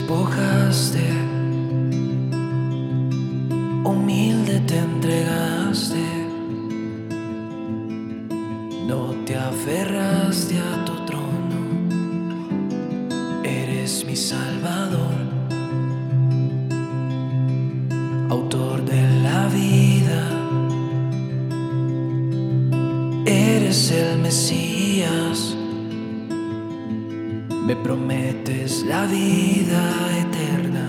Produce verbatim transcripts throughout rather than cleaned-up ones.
despojaste, humilde te entregaste, no te aferraste a tu trono, eres mi Salvador, autor de la vida, eres el Mesías. Me prometes la vida eterna,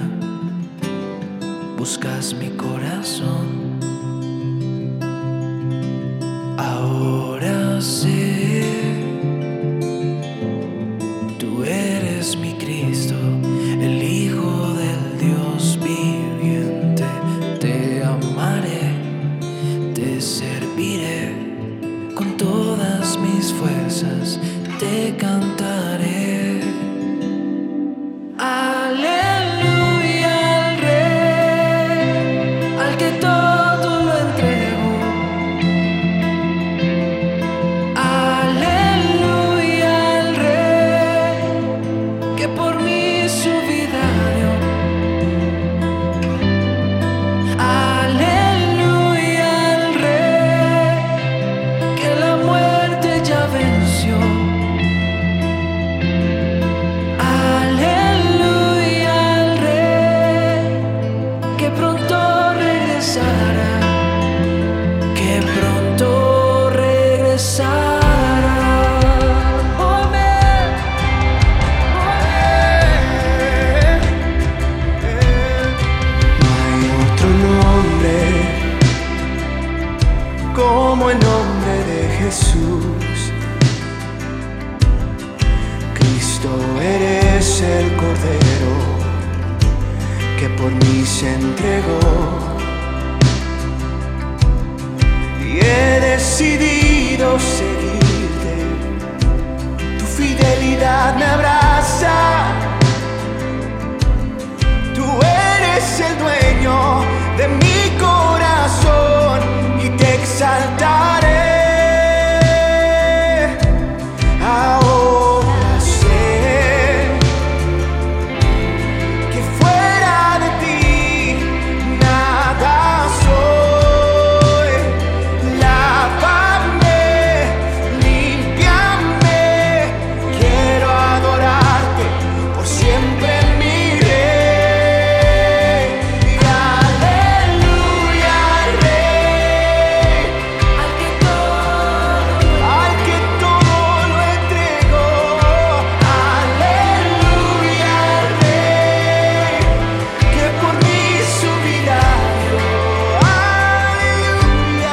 buscas mi corazón. Ahora sé, tú eres mi Cristo, el Hijo del Dios viviente. Te amaré, te serviré, con todas mis fuerzas te cantaré. Como el nombre de Jesús, Cristo, eres el Cordero que por mí se entregó, y he decidido seguirte. Tu fidelidad me abraza, tú eres el dueño de mi corazón y te exaltaré. Ahora sé que fuera de ti nada soy. Lávame, límpiame, quiero adorarte por siempre, mi Rey. Y aleluya al Rey, al que todo, al que todo lo entregó. Aleluya al Rey, que por mí su vida dio. Aleluya,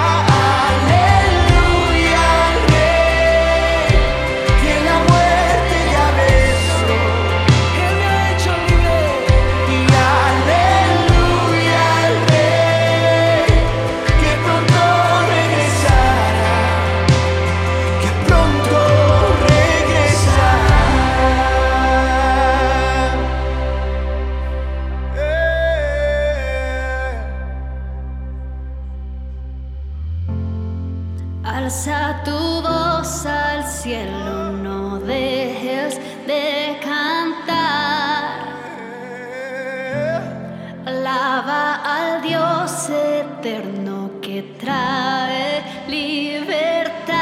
aleluya al Rey, que la muerte ya venció, que me ha hecho libre. Y aleluya al Rey, que pronto regresará, que pronto regresará. Alza tu voz al cielo, no dejes de cantar. Alaba al Dios eterno que trae libertad.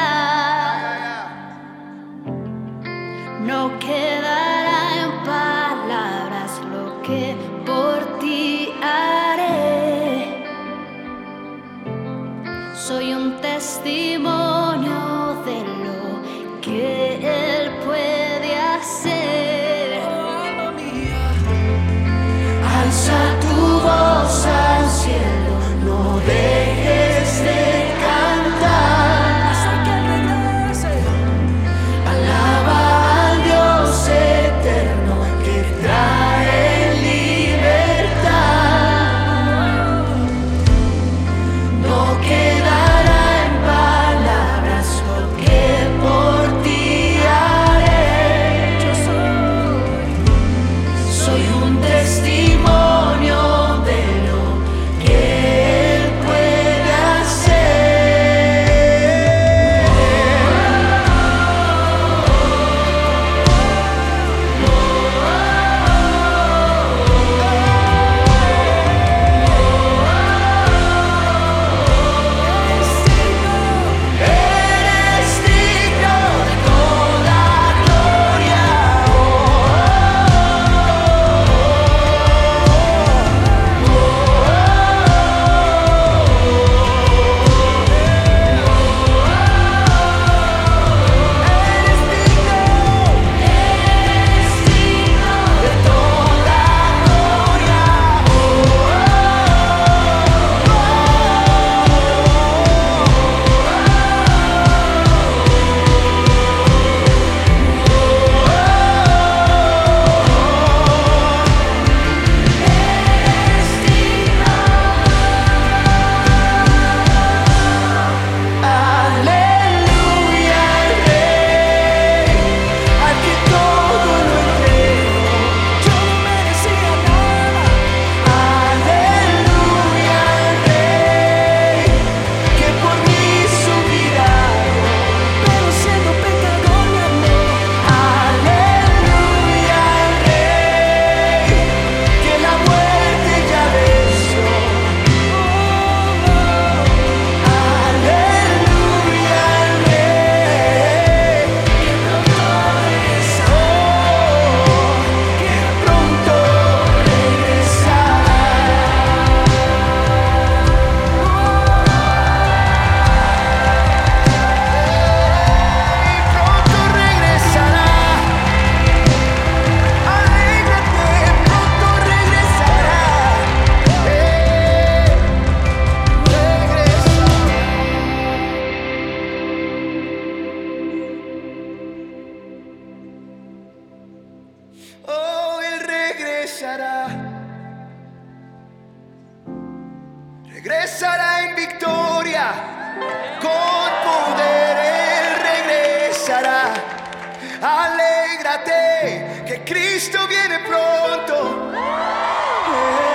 No quedará en palabras lo que por ti haré. Soy un testimonio de lo que Él puede hacer. Alza tu voz al cielo, no dejes de cantar hasta que regrese. Alaba al Dios eterno que trae libertad. No quedará en palabras lo que por ti haré. Yo soy, soy un testimonio regresará. Regresará en victoria, con poder Él regresará. Alégrate, que Cristo viene pronto.